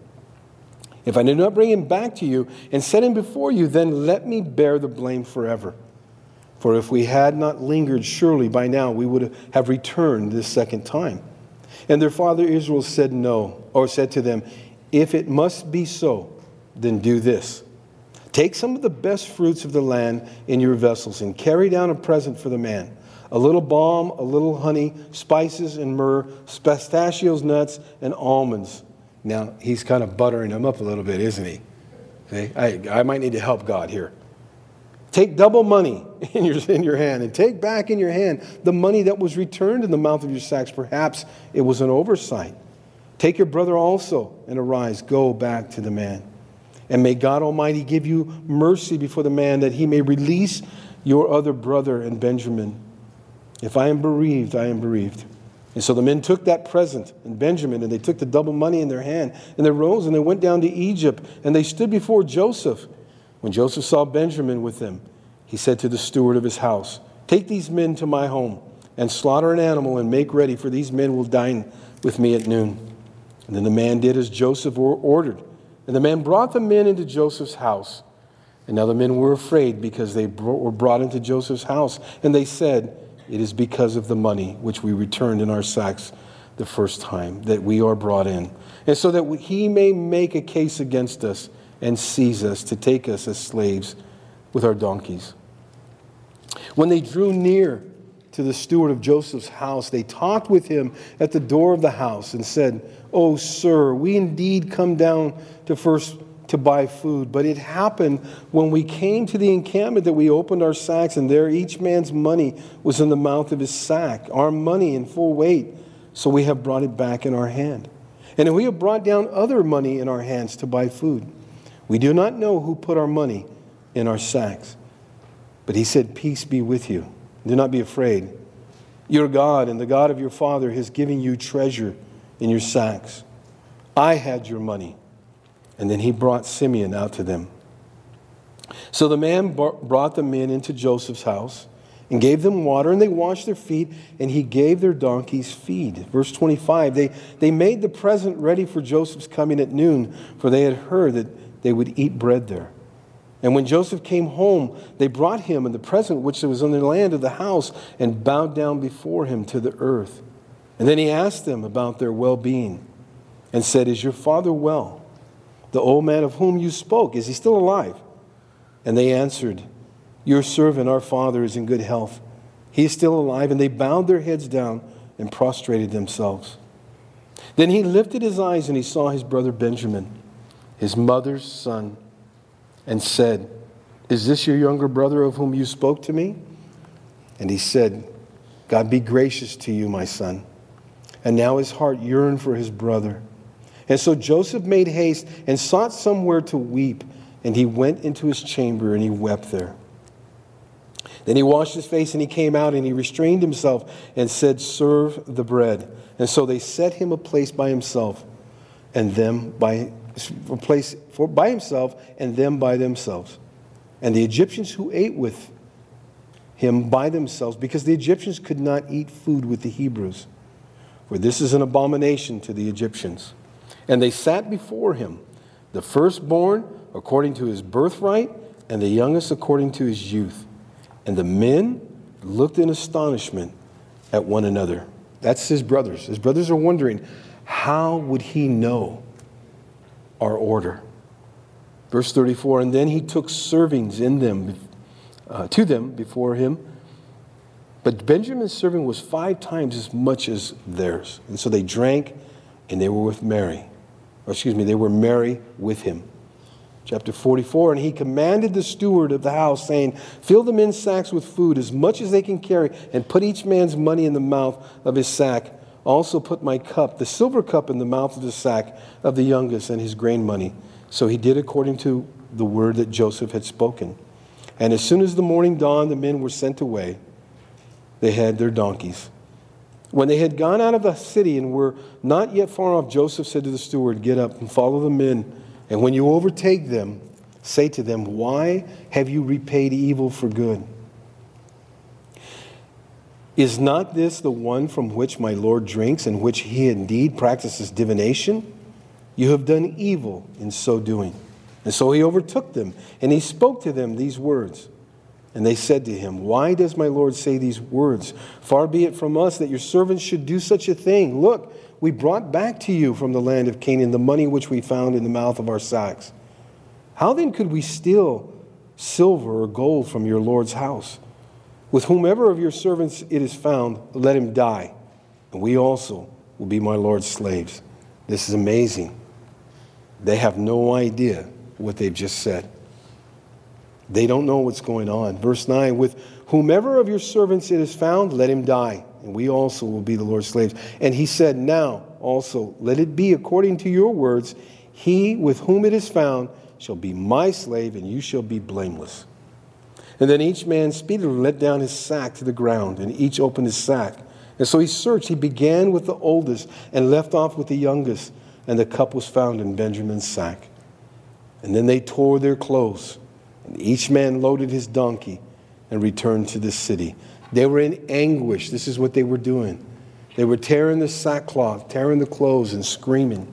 If I do not bring him back to you and set him before you, then let me bear the blame forever. For if we had not lingered, surely by now we would have returned this second time. And their father Israel said no, or said to them, if it must be so, then do this. Take some of the best fruits of the land in your vessels and carry down a present for the man. A little balm, a little honey, spices and myrrh, pistachios, nuts, and almonds. Now, he's kind of buttering them up a little bit, isn't he? See, I, I might need to help God here. Take double money in your, in your hand, and take back in your hand the money that was returned in the mouth of your sacks. Perhaps it was an oversight. Take your brother also, and arise, go back to the man. And may God Almighty give you mercy before the man, that he may release your other brother and Benjamin. If I am bereaved, I am bereaved. And so the men took that present and Benjamin, and they took the double money in their hand, and they rose and they went down to Egypt, and they stood before Joseph. When Joseph saw Benjamin with them, he said to the steward of his house, take these men to my home and slaughter an animal and make ready, for these men will dine with me at noon. And then the man did as Joseph ordered. And the man brought the men into Joseph's house. And now the men were afraid, because they were brought into Joseph's house. And they said, it is because of the money which we returned in our sacks the first time that we are brought in. And so that he may make a case against us and seize us to take us as slaves with our donkeys. When they drew near to the steward of Joseph's house, they talked with him at the door of the house and said, oh, sir, we indeed come down to first to buy food. But it happened when we came to the encampment that we opened our sacks, and there each man's money was in the mouth of his sack, our money in full weight. So we have brought it back in our hand. And we have brought down other money in our hands to buy food. We do not know who put our money in our sacks. But he said, peace be with you. Do not be afraid. Your God and the God of your father has given you treasure in your sacks. I had your money. And then he brought Simeon out to them. So the man brought the men into Joseph's house and gave them water, and they washed their feet, and he gave their donkeys feed. Verse twenty-five, they, they made the present ready for Joseph's coming at noon, for they had heard that they would eat bread there. And when Joseph came home, they brought him in the present which was in the land of the house, and bowed down before him to the earth. And then he asked them about their well-being, and said, is your father well? The old man of whom you spoke, is he still alive? And they answered, your servant, our father, is in good health. He is still alive. And they bowed their heads down and prostrated themselves. Then he lifted his eyes, and he saw his brother Benjamin, his mother's son, and said, is this your younger brother of whom you spoke to me? And he said, God be gracious to you, my son. And now his heart yearned for his brother. And so Joseph made haste and sought somewhere to weep. And he went into his chamber, and he wept there. Then he washed his face, and he came out, and he restrained himself and said, serve the bread. And so they set him a place by himself, and them by a place for by himself, and them by themselves. And the Egyptians who ate with him by themselves, because the Egyptians could not eat food with the Hebrews, for this is an abomination to the Egyptians. And they sat before him, the firstborn according to his birthright, and the youngest according to his youth. And the men looked in astonishment at one another. That's his brothers. His brothers are wondering, how would he know our order? Verse thirty-four, and then he took servings in them, uh, to them before him. But Benjamin's serving was five times as much as theirs. And so they drank, and they were with Mary. Or excuse me, they were merry with him. Chapter forty-four, and he commanded the steward of the house, saying, fill the men's sacks with food, as much as they can carry, and put each man's money in the mouth of his sack. Also put my cup, the silver cup, in the mouth of the sack of the youngest, and his grain money. So he did according to the word that Joseph had spoken. And as soon as the morning dawned, the men were sent away. They had their donkeys. When they had gone out of the city and were not yet far off, Joseph said to the steward, get up and follow the men. And when you overtake them, say to them, why have you repaid evil for good? Is not this the one from which my Lord drinks, and which he indeed practices divination? You have done evil in so doing. And so he overtook them, and he spoke to them these words. And they said to him, why does my Lord say these words? Far be it from us that your servants should do such a thing. Look, we brought back to you from the land of Canaan the money which we found in the mouth of our sacks. How then could we steal silver or gold from your Lord's house? With whomever of your servants it is found, let him die, and we also will be my Lord's slaves. This is amazing. They have no idea what they've just said. They don't know what's going on. Verse nine, with whomever of your servants it is found, let him die, and we also will be the Lord's slaves. And he said, now also let it be according to your words, he with whom it is found shall be my slave, and you shall be blameless. And then each man speedily let down his sack to the ground, and each opened his sack. And so he searched. He began with the oldest and left off with the youngest, and the cup was found in Benjamin's sack. And then they tore their clothes, and each man loaded his donkey and returned to the city. They were in anguish. This is what they were doing. They were tearing the sackcloth, tearing the clothes, and screaming.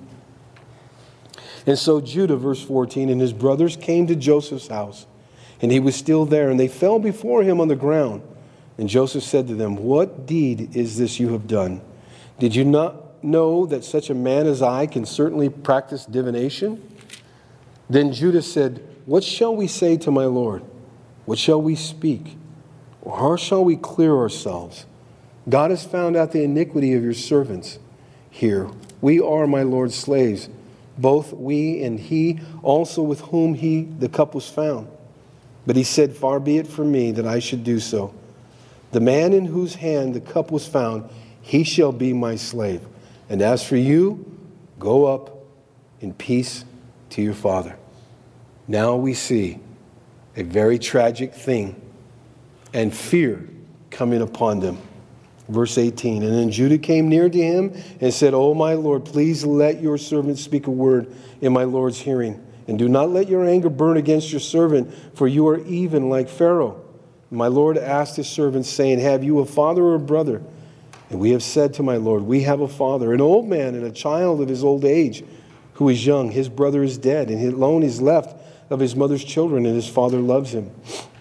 And so Judah, verse fourteen, and his brothers came to Joseph's house, and he was still there, and they fell before him on the ground. And Joseph said to them, what deed is this you have done? Did you not know that such a man as I can certainly practice divination? Then Judah said, what shall we say to my Lord? What shall we speak? Or how shall we clear ourselves? God has found out the iniquity of your servants here. We are my Lord's slaves, both we and he, also with whom he the cup was found. But he said, far be it from me that I should do so. The man in whose hand the cup was found, he shall be my slave. And as for you, go up in peace to your father. Now we see a very tragic thing and fear coming upon them. Verse eighteen, and then Judah came near to him and said, O my Lord, please let your servant speak a word in my Lord's hearing. And do not let your anger burn against your servant, for you are even like Pharaoh. My Lord asked his servants, saying, have you a father or a brother? And we have said to my Lord, we have a father, an old man and a child of his old age, who is young. His brother is dead, and alone is left of his mother's children, and his father loves him.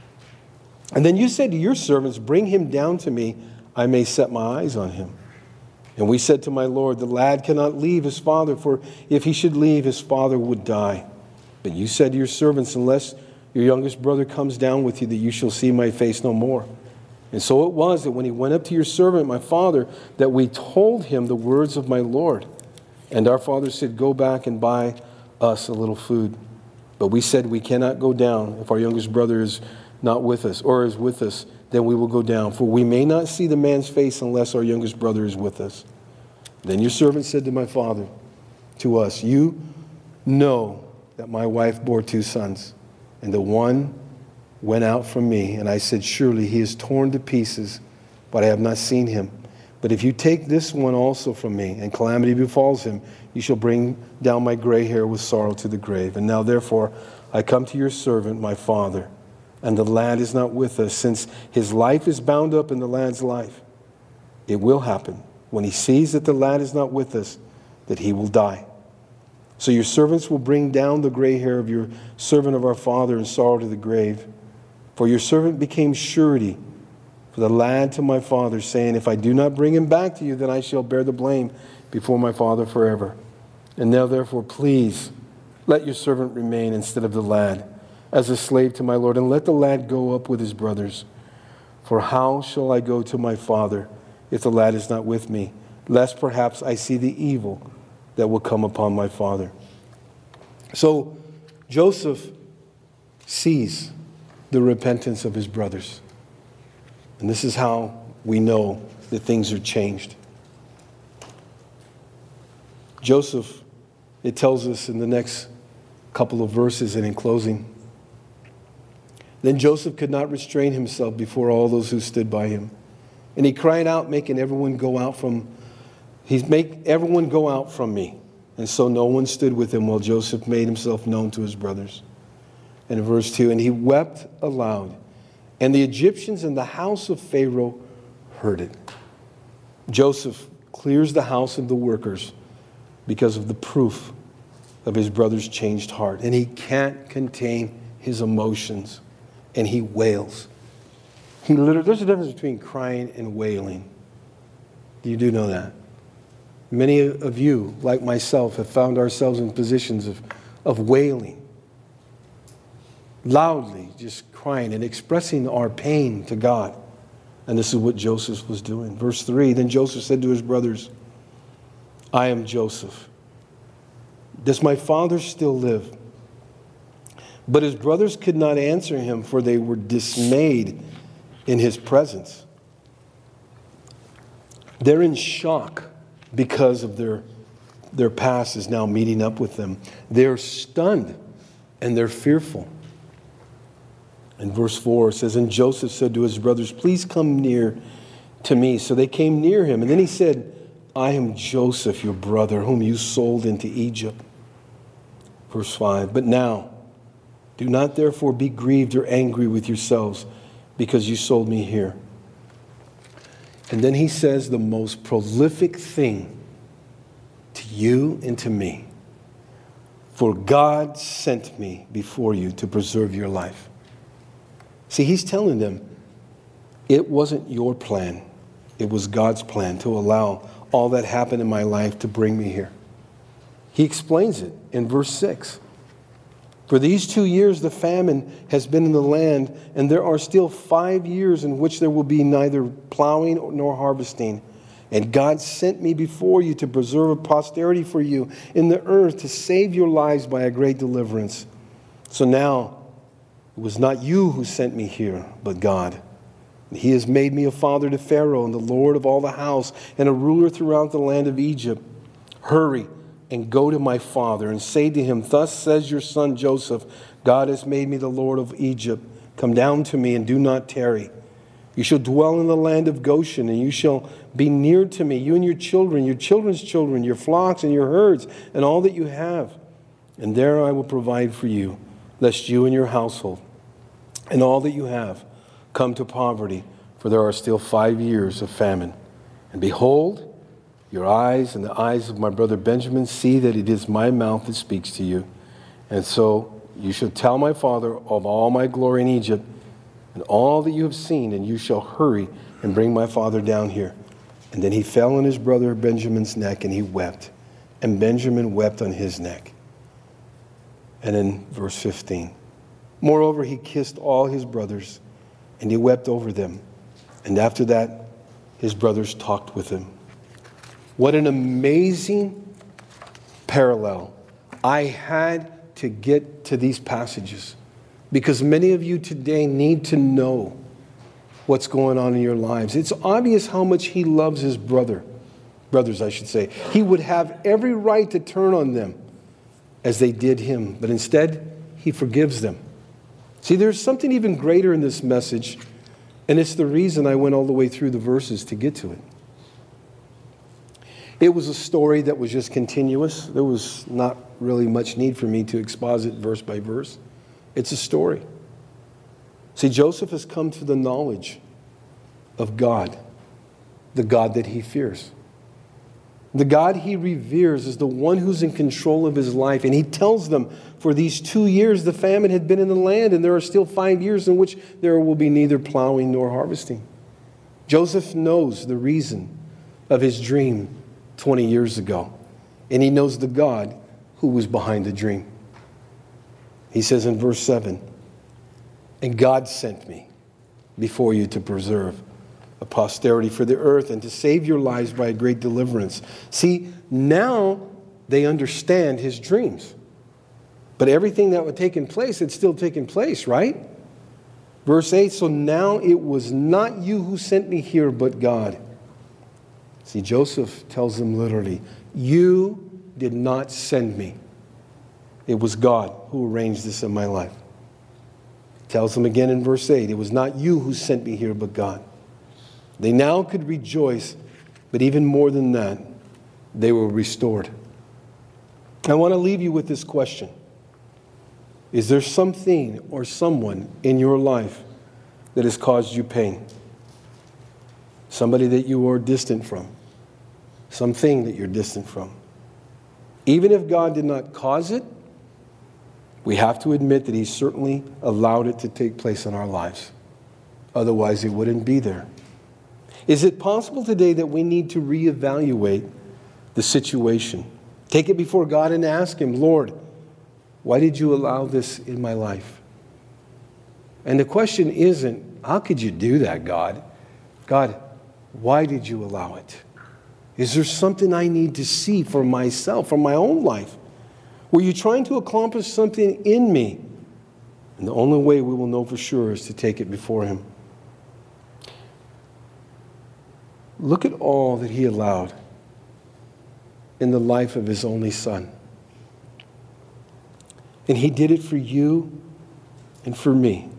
And then you said to your servants, bring him down to me, I may set my eyes on him. And we said to my Lord, the lad cannot leave his father, for if he should leave, his father would die. But you said to your servants, unless your youngest brother comes down with you, that you shall see my face no more. And so it was that when he went up to your servant, my father, that we told him the words of my Lord. And our father said, go back and buy us a little food. But we said, we cannot go down. If our youngest brother is not with us, or is with us, then we will go down. For we may not see the man's face unless our youngest brother is with us. Then your servant said to my father, to us, you know that my wife bore two sons, and the one went out from me. And I said, surely he is torn to pieces, but I have not seen him. But if you take this one also from me, and calamity befalls him, you shall bring down my gray hair with sorrow to the grave. And now therefore I come to your servant, my father, and the lad is not with us, since his life is bound up in the lad's life. It will happen, when he sees that the lad is not with us, that he will die. So your servants will bring down the gray hair of your servant of our father in sorrow to the grave. For your servant became surety for the lad to my father, saying, if I do not bring him back to you, then I shall bear the blame before my father forever. And now therefore, please, let your servant remain instead of the lad, as a slave to my Lord, and let the lad go up with his brothers. For how shall I go to my father if the lad is not with me, lest perhaps I see the evil that will come upon my father? So Joseph sees the repentance of his brothers. And this is how we know that things are changed. Joseph, it tells us in the next couple of verses and in closing, then Joseph could not restrain himself before all those who stood by him. And he cried out, making everyone go out from, he's make everyone go out from me. And so no one stood with him while Joseph made himself known to his brothers. And in verse two, and he wept aloud. And the Egyptians in the house of Pharaoh heard it. Joseph clears the house of the workers because of the proof of his brother's changed heart. And he can't contain his emotions. And he wails. He literally, there's a difference between crying and wailing. You do know that. Many of you, like myself, have found ourselves in positions of, of wailing. Loudly, just crying and expressing our pain to God. And this is what Joseph was doing. Verse three, then Joseph said to his brothers, I am Joseph. Does my father still live? But his brothers could not answer him, for they were dismayed in his presence. They're in shock because of their, their past is now meeting up with them. They're stunned and they're fearful. And verse four says, and Joseph said to his brothers, please come near to me. So they came near him. And then he said, I am Joseph, your brother, whom you sold into Egypt. Verse five, but now, do not therefore be grieved or angry with yourselves because you sold me here. And then he says the most prolific thing to you and to me. For God sent me before you to preserve your life. See, he's telling them it wasn't your plan. It was God's plan to allow all that happened in my life to bring me here. He explains it in verse six. For these two years the famine has been in the land, and there are still five years in which there will be neither plowing nor harvesting. And God sent me before you to preserve a posterity for you in the earth, to save your lives by a great deliverance. So now it was not you who sent me here, but God. He has made me a father to Pharaoh and the Lord of all the house and a ruler throughout the land of Egypt. Hurry and go to my father and say to him, thus says your son Joseph, God has made me the Lord of Egypt. Come down to me and do not tarry. You shall dwell in the land of Goshen, and you shall be near to me, you and your children, your children's children, your flocks and your herds, and all that you have. And there I will provide for you, lest you and your household and all that you have come to poverty, for there are still five years of famine. And behold, your eyes and the eyes of my brother Benjamin see that it is my mouth that speaks to you. And so you shall tell my father of all my glory in Egypt and all that you have seen, and you shall hurry and bring my father down here. And then he fell on his brother Benjamin's neck, and he wept. And Benjamin wept on his neck. And in verse fifteen, moreover, he kissed all his brothers, and he wept over them. And after that, his brothers talked with him. What an amazing parallel. I had to get to these passages because many of you today need to know what's going on in your lives. It's obvious how much he loves his brother, brothers, I should say. He would have every right to turn on them as they did him, but instead, he forgives them. See, there's something even greater in this message, and it's the reason I went all the way through the verses to get to it. It was a story that was just continuous. There was not really much need for me to exposit verse by verse. It's a story. See, Joseph has come to the knowledge of God, the God that he fears. The God he reveres is the one who's in control of his life. And he tells them, for these two years the famine had been in the land, and there are still five years in which there will be neither plowing nor harvesting. Joseph knows the reason of his dream twenty years ago. And he knows the God who was behind the dream. He says in verse seven, and God sent me before you to preserve a posterity for the earth and to save your lives by a great deliverance. See, now they understand his dreams. But everything that had taken place had still taken place, right? Verse eight, so now it was not you who sent me here, but God. See, Joseph tells them literally, you did not send me. It was God who arranged this in my life. Tells them again in verse eight, it was not you who sent me here, but God. They now could rejoice, but even more than that, they were restored. I want to leave you with this question. Is there something or someone in your life that has caused you pain? Somebody that you are distant from. Something that you're distant from. Even if God did not cause it, we have to admit that He certainly allowed it to take place in our lives. Otherwise, it wouldn't be there. Is it possible today that we need to reevaluate the situation? Take it before God and ask Him, Lord, why did you allow this in my life? And the question isn't, how could you do that, God? God, why did you allow it? Is there something I need to see for myself, for my own life? Were you trying to accomplish something in me? And the only way we will know for sure is to take it before Him. Look at all that He allowed in the life of His only Son. And He did it for you and for me.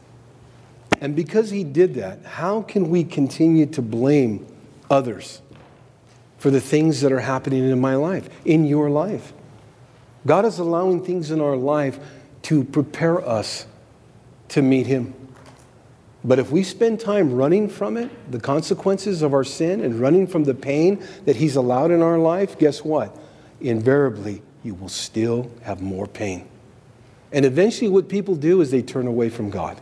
And because He did that, how can we continue to blame others for the things that are happening in my life, in your life? God is allowing things in our life to prepare us to meet Him. But if we spend time running from it, the consequences of our sin, and running from the pain that He's allowed in our life, guess what? Invariably, you will still have more pain. And eventually what people do is they turn away from God.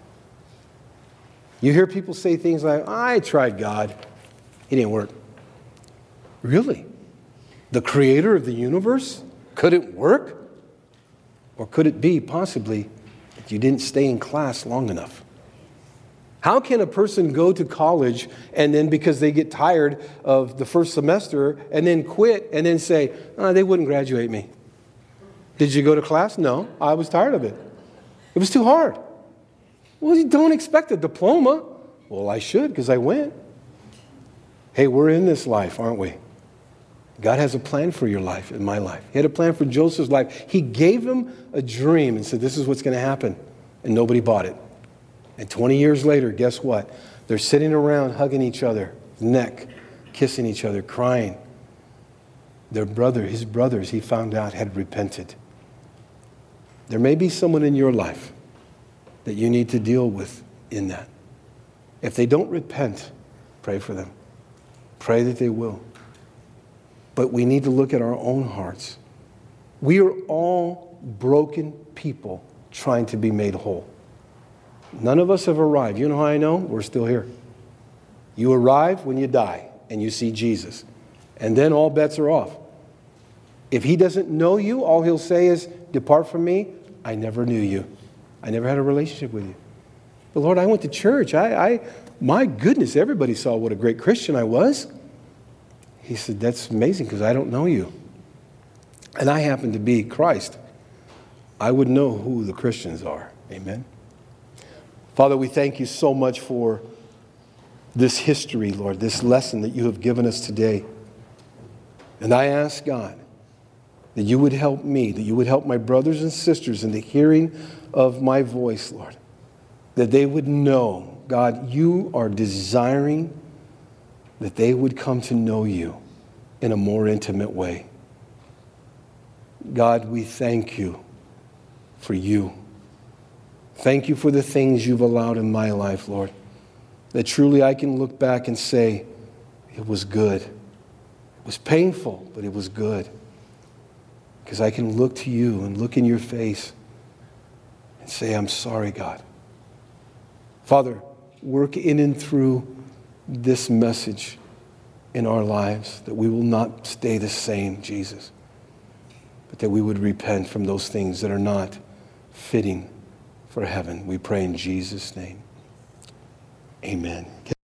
You hear people say things like, I tried God. He didn't work. Really? The creator of the universe? Could it work? Or could it be possibly that you didn't stay in class long enough? How can a person go to college and then because they get tired of the first semester and then quit and then say, oh, they wouldn't graduate me? Did you go to class? No, I was tired of it. It was too hard. Well, you don't expect a diploma. Well, I should because I went. Hey, we're in this life, aren't we? God has a plan for your life and my life. He had a plan for Joseph's life. He gave him a dream and said, this is what's going to happen. And nobody bought it. And twenty years later, guess what? They're sitting around hugging each other, neck, kissing each other, crying. Their brother, his brothers, he found out had repented. There may be someone in your life that you need to deal with in that. If they don't repent, pray for them. Pray that they will. But we need to look at our own hearts. We are all broken people trying to be made whole. None of us have arrived. You know how I know? We're still here. You arrive when you die and you see Jesus. And then all bets are off. If He doesn't know you, all He'll say is, depart from me, I never knew you. I never had a relationship with you. But Lord, I went to church. I, I, my goodness, everybody saw what a great Christian I was. He said, that's amazing because I don't know you. And I happen to be Christ. I would know who the Christians are. Amen. Father, we thank you so much for this history, Lord, this lesson that you have given us today. And I ask, God, that you would help me, that you would help my brothers and sisters in the hearing of my voice, Lord, that they would know, God, you are desiring that they would come to know you in a more intimate way. God, we thank you for you. Thank you for the things you've allowed in my life, Lord, that truly I can look back and say, it was good. It was painful, but it was good. Because I can look to you and look in your face and say, I'm sorry, God. Father, work in and through this message in our lives, that we will not stay the same, Jesus, but that we would repent from those things that are not fitting for heaven. We pray in Jesus' name. Amen.